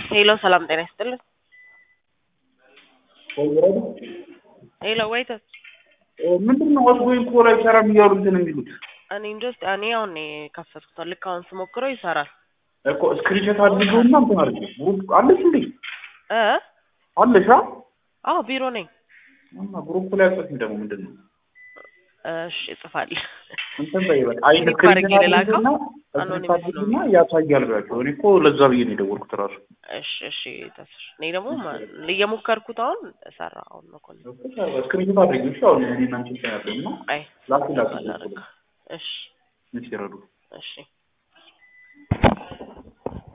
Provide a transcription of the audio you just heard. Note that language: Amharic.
ሄሎ ሰላም ጤና ይስጥልኝ። ሄሎ ወይት ምንድነው አውትጎይንግ ኮል አይሰራም እያሉ እንትን የሚሉት? እኔ አሁን ከፈትኩት ልክ አሁን ስሞክረው ይሰራል እኮ ስክሪንሾት አድርገውና እንትን አድርገው ግሩፕ አለሽ እንዴ? አለሽ? አዎ ቢሮ ነኝ። ግሩፕ ላይ አጥተሽ ደግሞ ምንድነው? እሺ እጽፋለሁ። እንትን በይበል አይ ስክሪንሾት አድርገውና አኖኒምስና ያሳያል ብላችሁ እኔ እኮ ለዛ ብዬ ነው የደወልኩት እራሱ። እሺ ተስፋ እኔ ደግሞ እየሞከርኩት አሁን ሰራ አሁን ነው ኮል ስክሪንሾት አድርገው እሺ አሁን እኔ እናንተ ታያለና አይ ላኪ እሺ እሺ ይረዱ እሺ